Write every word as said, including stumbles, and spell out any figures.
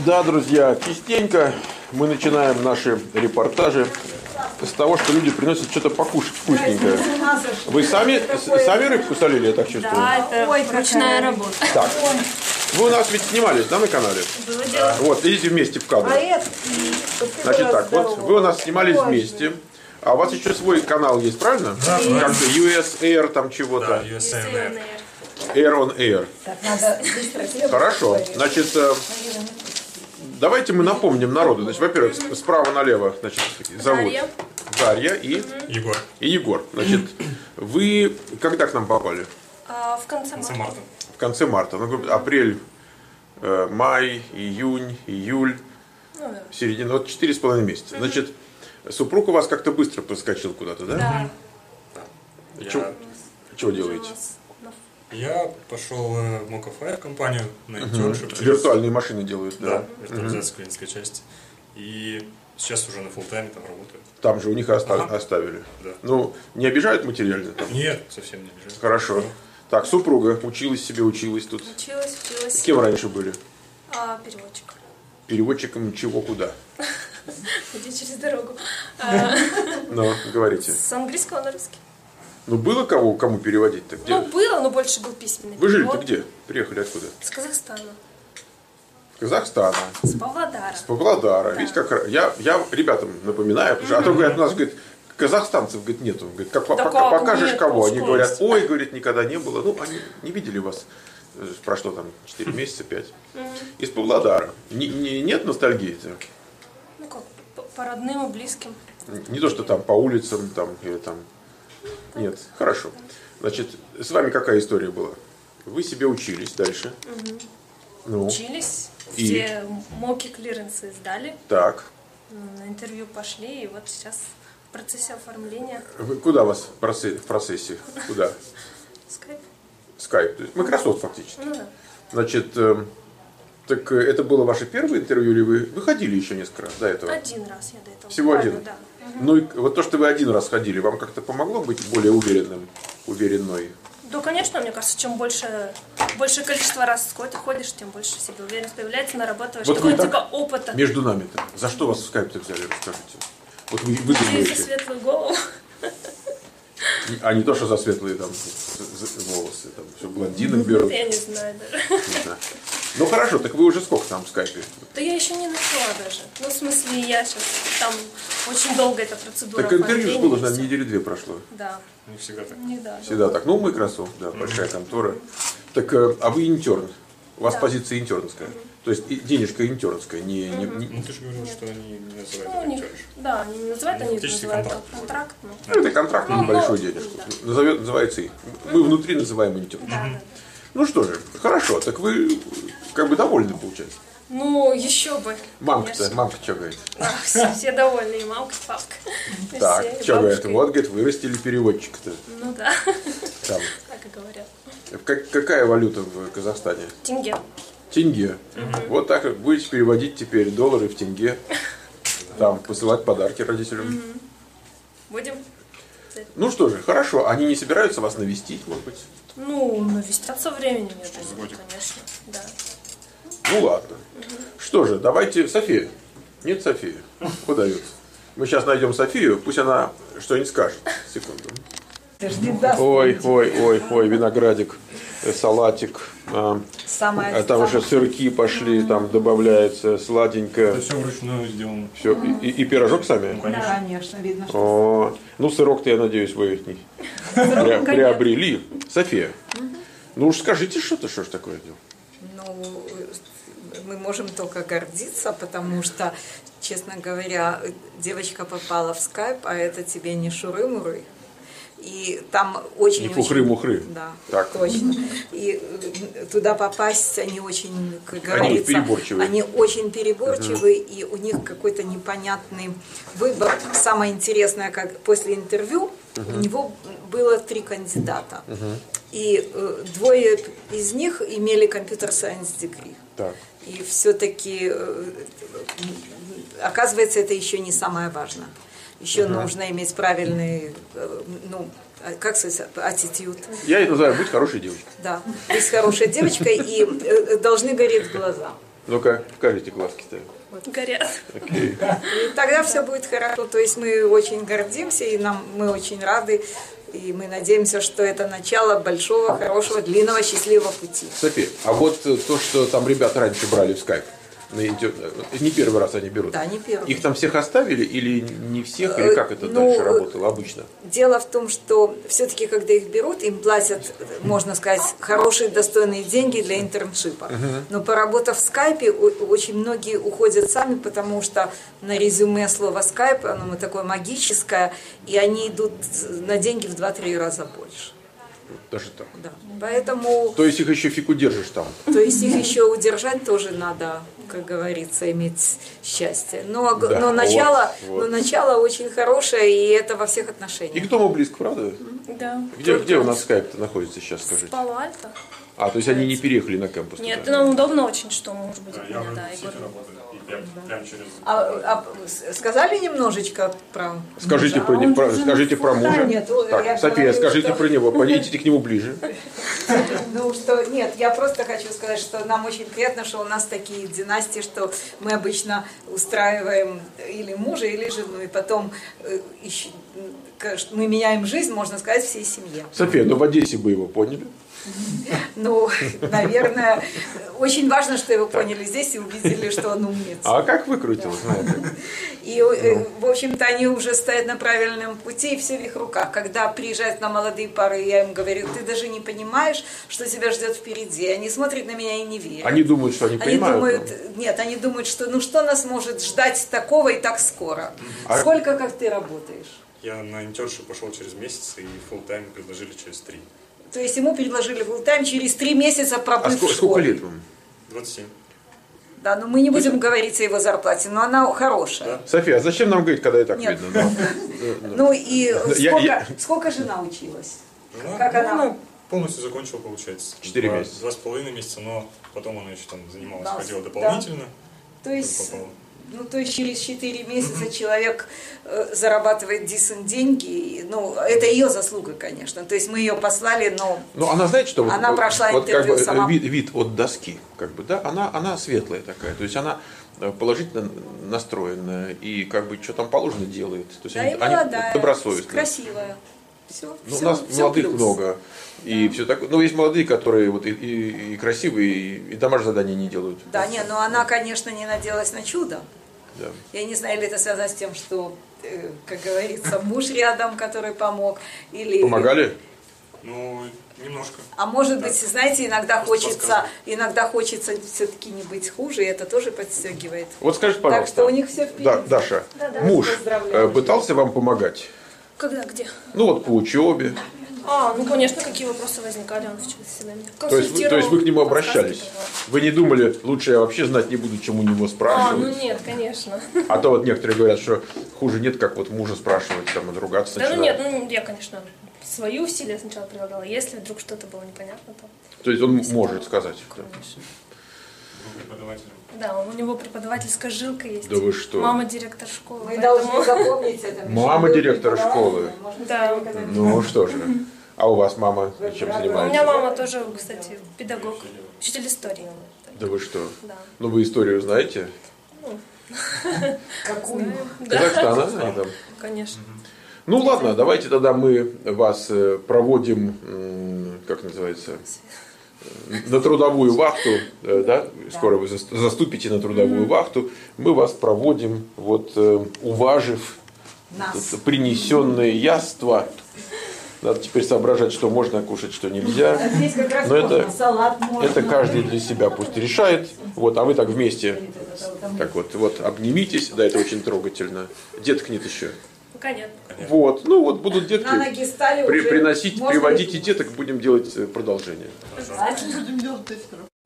Да, друзья, частенько мы начинаем наши репортажи с того, что люди приносят что-то покушать вкусненькое. Вы сами, сами рыбку солили, я так чувствую? Да, это Ой, ручная работа. Так, вы у нас ведь снимались, да, на канале? Было дело. Вот, идите вместе в кадр. Значит так, вот вы у нас снимались вместе. А у вас еще свой канал есть, правильно? Да. Как-то ю эс Air там чего-то. Да, ю эс Air. Air on Air. Так, надо быстро. Хорошо. Значит, давайте мы напомним народу. Значит, во-первых, справа налево, значит, зовут Дарья. Дарья и Егор. И Егор. Значит, вы когда к нам попали? А, в конце Конце марта. марта. В конце марта. Ну, говорит, апрель, э, май, июнь, июль, Ну, да. середина. Вот четыре с половиной месяца. Значит, супруг у вас как-то быстро проскочил куда-то, да? Да. Я, Чего, чего делаете? я пошел в Mocafi компанию на Мгм. интерншип. через- Виртуальные машины делают, да. Да, виртуализация клиентской части. И сейчас уже на фулл-тайме там работаю. Там же у них оста- Ага. оставили. Да. Ну, не обижают материально там? Нет, совсем не обижаю. Хорошо. Так, супруга училась себе, училась тут. Училась, училась. Кем раньше были? А, переводчик. Переводчиком чего куда? Иди через дорогу. А, Ну, говорите. с английского на русский. Ну, было кого, кому переводить-то? Где? Ну, было, но больше был письменный Вы жили-то перевод. где? Приехали откуда? С Казахстана. С Казахстана. С Павлодара. С Павлодара. Видите, как ра- я, я ребятам напоминаю, потому что, а то говорят, у нас, говорит, казахстанцев, говорит, нету. Говорит, как, Да пока как покажешь нет, кого? Они конечно. говорят, ой, говорит, никогда не было. Ну, они не видели вас. э, Прошло там четыре месяца, пять. Из Павлодара. Не, не- нет ностальгии-то? Ну как, по, по родным и близким. Не то, что там по улицам, там, или там. Нет, хорошо. Значит, с вами какая история была? Вы себе учились дальше. Ну, Учились, И? все моки клиренсы сдали, так. на интервью пошли, и вот сейчас в процессе оформления Вы куда вас в процессе? В процессе? Куда? скайп. Скайп. То есть Microsoft фактически. Ну да. Значит, э, так э, это было ваше первое интервью, или вы выходили еще несколько раз до этого? Один раз я до этого. Всего буквально, один? Да. Ну, и вот то, что вы один раз ходили, вам как-то помогло быть более уверенным, уверенной? Да, конечно, мне кажется, чем больше, большее количество раз ходишь, тем больше в себе уверенность появляется, нарабатываешь. Вот Такой вы так типа опыта. Между нами-то. За что вас в скайп-то взяли, расскажите? Вот вы, вы И за думаете, светлую голову. а не то, что за светлые там з- з- волосы, там все блондинок берут. Я не знаю даже. Не знаю. Ну хорошо, так вы уже сколько там в скайпе? Да я еще не начала даже. Ну, в смысле, я сейчас там очень долго эта процедура. Так интервью же оформления было, и наверное, всё. недели две прошло. Да. Не всегда так. Не да. Всегда так. Ну, Microsoft, да, большая контора. Так, э, а вы интерн? У вас Да. позиция интернская. То есть и денежка интернская, не, не, не- Ну ты же говорил, что они не называют Ну, у это них, интерншип. да, они не называют, они Фактически называют контракт. как контракт. Ну, Ну, это контракт на Ну, небольшую ну, денежку. да. Назовет- называется и. Мы внутри называем интерн. да, да. Ну что же, хорошо, так вы как бы довольны, получается. Ну, еще бы. Мамка-то, конечно. мамка что говорит? А, все, все довольны, и мамка, и папка. И Так, все, и что говорит? бабушка, и- Вот, говорит, вырастили переводчика-то. Ну да, Там. так и говорят. Как- какая валюта в Казахстане? Тенге. Тенге. Вот так вот будете переводить теперь доллары в тенге. Там, посылать подарки родителям. Будем? Ну что же, хорошо. Они не собираются вас навестить, может быть? Ну, навестят со временем, я думаю, годик. конечно. Да. Ну ладно. Что же, давайте София. Нет, София. Куда идет? Мы сейчас найдем Софию, пусть она что-нибудь скажет. Секунду. Жди, да. Ой, ой, ой, ой, виноградик, э, салатик. а, Самое а там уже сырки пошли, там добавляется сладенькое. Это все вручную сделано. Все. И, и пирожок сами? Да, конечно, видно, что О, ну, сырок-то, я надеюсь, вы не при- приобрели. София, ну уж скажите что-то, что ж такое дело. Ну, мы можем только гордиться, потому что, честно говоря, девочка попала в скайп, а это тебе не шуры-муры. И там очень... Не фухры-мухры. Да, Так. точно. И э, туда попасть они очень, как говорится... переборчивые. Они очень переборчивые, и у них какой-то непонятный выбор. Самое интересное, как после интервью у него было три кандидата. И э, двое из них имели компьютер-сайенс degree. Так. И все-таки, э, оказывается, это еще не самое важное. Еще uh-huh. нужно иметь правильный, э, ну, как сказать, attitude. Я это называю быть хорошей девочкой. Да, быть хорошей девочкой, и э, должны гореть глаза. Ну-ка, покажите глазки-то. Горят. Окей. И тогда все будет хорошо. То есть мы очень гордимся, и нам мы очень рады, и мы надеемся, что это начало большого, хорошего, длинного, счастливого пути. София, а вот э, то, что там ребята раньше брали в скайп, на инте- не первый раз они берут. Да, не первый. Их там всех оставили или не всех, или как это Ну, дальше работало обычно? Дело в том, что все-таки, когда их берут, им платят, можно сказать, хорошие, достойные деньги для интерншипа. Но поработав в скайпе, о- очень многие уходят сами, потому что на резюме слово скайп, оно такое магическое, и они идут на деньги в два-три раза больше. Даже так. Да. Поэтому, То есть их еще фиг удержишь там. то есть их еще удержать тоже надо, как говорится, иметь счастье. Но, г- Да, но, начало, вот, вот. но начало очень хорошее, и это во всех И отношениях. к дому близко, правда? Да. Где, где у нас скайп-то находится сейчас, скажите? Пало-Альто. А, то есть они не переехали на кампус? Нет, туда? нам удобно очень, что может быть у Я меня, в да, Сити Егор. работаю. И прям, прям через... А, а с- сказали немножечко про... Скажите, мужа? про, А не- он про- уже- скажите про мужа. Нет, я Так, София, говорю, скажите что- про него. Подойдите к нему ближе. Ну что, нет, я просто хочу сказать, что нам очень приятно, что у нас такие династии, что мы обычно устраиваем или мужа, или жену, и потом э, ищ- к- мы меняем жизнь, можно сказать, всей семье. София, ну в Одессе бы его поняли. Ну, наверное, очень важно, что его поняли здесь и увидели, что он умница. А как выкрутил, знаете? И, э, в общем-то, они уже стоят на правильном пути, и все в их руках. Когда приезжают на молодые пары, я им говорю, ты даже не понимаешь, что тебя ждет впереди. Они смотрят на меня и не верят. Они думают, что они Они понимают. думают, нет, они думают, что ну что нас может ждать такого и так скоро. А- Сколько, как ты работаешь? Я на интершип пошел через месяц, и фулл-тайм предложили через три. То есть ему предложили фулл-тайм через три месяца А пробыв сколько, в школе. сколько лет вам? двадцать семь. Да, но мы не будем говорить о его зарплате, но она хорошая. София, а зачем нам говорить, когда и так Нет. видно? Да? Ну и Я- сколько, я- сколько жена училась? Жена, Как ну, она? она полностью закончила, получается. Четыре Два- месяца. Два с половиной месяца, но потом она еще там занималась, Да, ходила да. дополнительно. То есть, попала. ну, то есть через четыре месяца человек э, зарабатывает decent деньги. и, Ну, это ее заслуга, конечно. То есть мы ее послали, но Ну, она, знаете, что вот- Она вот, прошла вот как интервью бы сама. вид, вид от доски, как бы, да, она, она светлая такая, то есть она э, положительно настроенная и как бы что там положено делает. То есть да, они, и они молодая, добросовестные. красивая. Все, Ну, у нас молодых много. И все такое. Ну, есть молодые, которые вот и, и- и красивые, и, и домашнее задание не делают. Да, не, но она, конечно, не надеялась на чудо. Да. Я не знаю, или это связано с тем, что, э, как говорится, муж рядом, который помог, или... Помогали? Ну, немножко. А может быть, знаете, иногда Просто хочется, подсказывать. иногда хочется все-таки не быть хуже, и это тоже подстегивает. Вот скажите, пожалуйста. что у них всё впереди. Да, Даша, Да-да. муж Поздравляю. э, пытался вам помогать? Когда, где? Ну, вот по учебе. А, ну, конечно, какие вопросы возникали, он всегда меня То есть, вы- то есть вы к нему обращались? Вы не думали, лучше я вообще знать не буду, чему у него А, ну спрашивать? нет, конечно. А то вот некоторые говорят, что хуже нет, как вот мужа спрашивать, там, и ругаться Да ну нет, начинают. ну я, конечно, свои усилия сначала прилагала. Если вдруг что-то было непонятно, то, То есть он может сказать. Да. конечно. Был преподавателем. Да, у него преподавательская жилка есть. Да вы что? Мама директор школы. Мы поэтому- должны запомнить это. Мама директора школы. Да. Ну что же. А у вас мама чем У меня занимается? мама тоже, кстати, педагог, учитель истории. Да вы что? Да. Ну вы историю знаете? Какую? Казахстана? они там? Конечно. Ну ладно, давайте тогда мы вас э, проводим, м, как называется, э, на трудовую вахту, э, да? Скоро вы зас- заступите на трудовую вахту. Мы вас проводим, вот, э, уважив Нас. это принесенные яства. Надо теперь соображать, что можно кушать, что нельзя. А здесь как раз Но это- можно. Салат можно. Это каждый для себя пусть решает. Вот, а вы так вместе, так вот, вот обнимитесь. Да, это очень трогательно. Деток нет еще. Пока нет. Вот, ну вот будут детки. На ноги стали При- уже. приносить, Можно приводите деток, будем делать э, продолжение. ли-